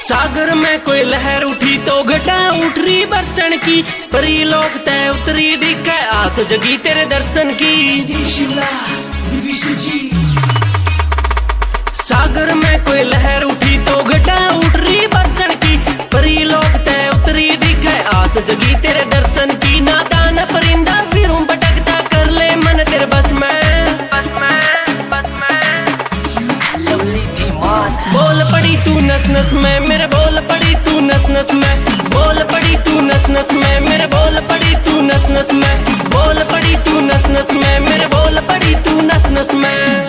सागर में कोई लहर उठी तो घटा उठरी बरसन की, परी लोग तय उतरी दिखे आस जगी तेरे दर्शन की। सागर में कोई लहर उठी तो घटा उठरी बरसन की, परी लोग तय उतरी दिखे आस जगी तेरे दर्शन की। नादान परिंदा फिरूं भटकता कर ले मन तेरे बस में, बोल पड़ी तू नस नस में मेरे, बोल पड़ी तू नस नस में, बोल पड़ी तू नस नस में मेरे, बोल पड़ी तू नस नस में, बोल पड़ी तू नस नस में मेरे, बोल पड़ी तू नस नस में।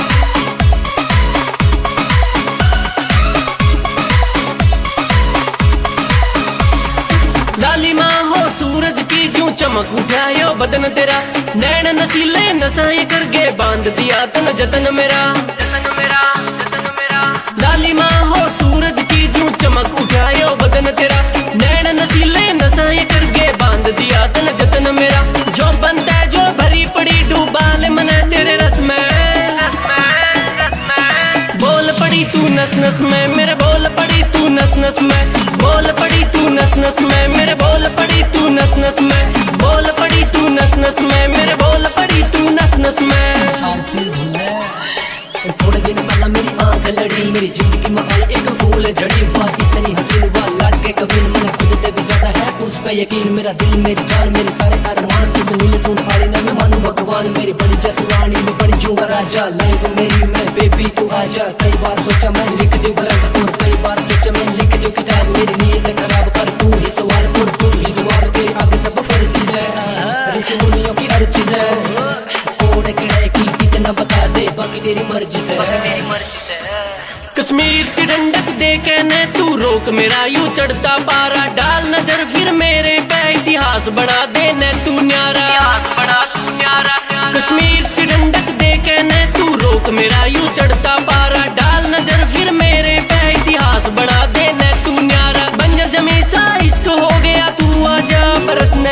लालिमा हो सूरज की जूं चमक उठायो बदन तेरा, नैन नशीले नसाएं करके बांध दिया तन जतन मेरा, जतन मेरा, जतन मेरा। लालिमा हो सूरज की जूं चमक उठायो बदन तेरा, नैन नशीले नसाएं करके बांध दिया तन जतन मेरा। जो बनता है जो भरी पड़ी डूबा ले मन तेरे रस में, रस में, रस में। बोल पड़ी तू नस नस में मेरे, बोल पड़ी तू नस नस में, बोल पड़ी तू नस नस में मेरे, बोल पड़ी तू नस नस में, बोल पड़ी तू नस नस में मेरे, बोल पड़ी तू नस नस में। थोड़े दिन पहला मेरी आंख लड़ी, मेरी जिंदगी में आई एक फूल झड़ी, बात इतनी हसीन वाल लग के कभी मैंने खुद से भी ज्यादा है उस पे यकीन। मेरा दिल मेरी जान मेरे सारे अरमान किस नीले सुन फाड़ी ना मैं मानू भगवान, मेरी बड़ी जतवानी में बड़ी जूंगा राजा। लाइफ मेरी मैं बेबी तू आजा, कई बार सोचा मैं लिख दूं ग्रंथ और कई बार सोचा मैं लिख दूं किताब, मेरी नीयत खराब कर तू ही सवाल और तू ही जवाब, तेरे आगे सब फर्जी है, ऋषि मुनियों की हर चीज है, कोड़े किड़े की कितना बता दे बाकी तेरी मर्जी से। कश्मीर से डंडक दे के न तू रोक मेरा यूं चढ़ता पारा, डाल नजर फिर मेरे पे इतिहास बना दे न तू न्यारा, बना तू न्यारा। कश्मीर से डंडक दे के न तू रोक मेरा यूं चढ़ता पारा, डाल नजर फिर मेरे पे इतिहास बना दे न तू न्यारा। बंजर जमी सा इश्क हो गया तू आजा बरसने,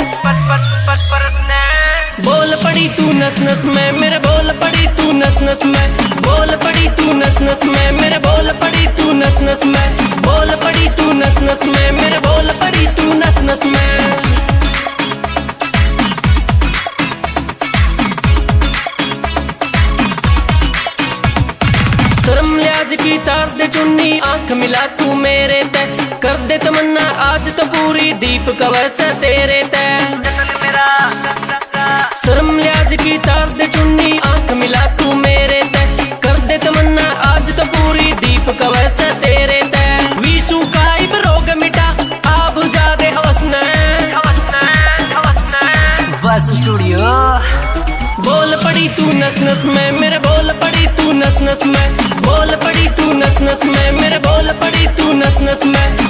बोल पड़ी तू नस नस में मेरे, बोल पड़ी तू नस नस में, बोल पड़ी तू नस नस में मेरे, बोल पड़ी तू नस नस में, बोल पड़ी तू नस नस में मेरे, बोल पड़ी तू नस नस में। शर्म लिहाज की तार दे चुन्नी आंख मिला तू मेरे ते, कर दे तमन्ना आज तो पूरी दीप का वैसा तेरे ते। शर्म लिहाज की तार दे चुन्नी आंख मिला तू मेरे ते, कर दे तमन्ना आज तो पूरी दीप का वैसा तेरे ते। विशु का इब रोग मिटा आप बुझा दे हवसना, बस स्टूडियो। बोल पड़ी तू नस नस में मेरे, बोल पड़ी तू नस नस में, बोल पड़ी तू नस नस में मेरे, बोल पड़ी तू नस नस में।